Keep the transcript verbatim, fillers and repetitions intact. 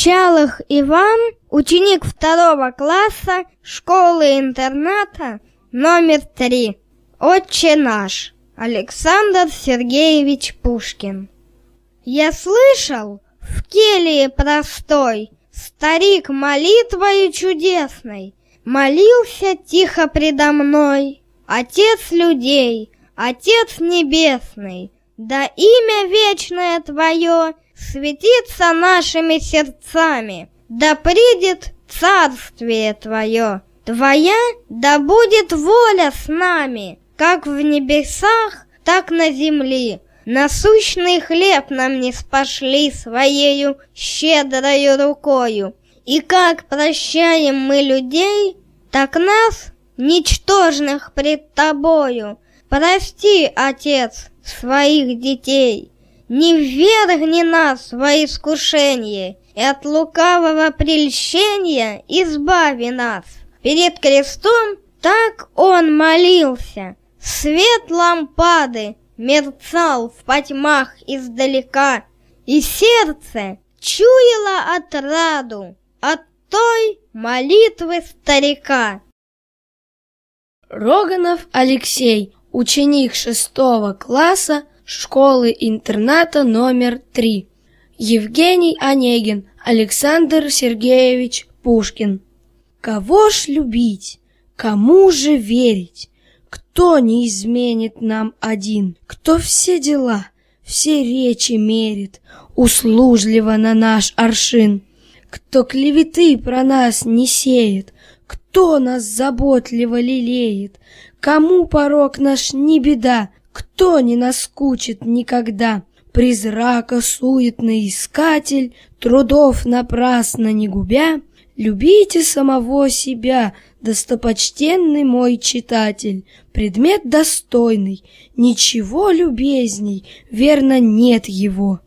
Чалых Иван, ученик второго класса школы-интерната номер три. Отче наш. Александр Сергеевич Пушкин. Я слышал, в келье простой старик молитвою чудесной молился тихо предо мной. Отец людей, Отец небесный, да имя вечное Твое светится нашими сердцами, да придет царствие Твое. Твоя да будет воля с нами, как в небесах, так на земли. Насущный хлеб нам не спошли своею щедрою рукою, и как прощаем мы людей, так нас, ничтожных пред Тобою, прости, Отец, своих детей. Не ввергни нас во искушение, и от лукавого прельщения избави нас. Перед крестом так он молился, свет лампады мерцал в потьмах издалека, и сердце чуяло отраду от той молитвы старика. Роганов Алексей, ученик шестого класса школы-интерната номер три. Евгений Онегин, Александр Сергеевич Пушкин. Кого ж любить, кому же верить? Кто не изменит нам один? Кто все дела, все речи мерит услужливо на наш аршин? Кто клеветы про нас не сеет? Кто нас заботливо лелеет? Кому порок наш не беда? Кто не наскучит никогда? Призрака суетный искатель, трудов напрасно не губя, любите самого себя, достопочтенный мой читатель, предмет достойный, ничего любезней, верно, нет его.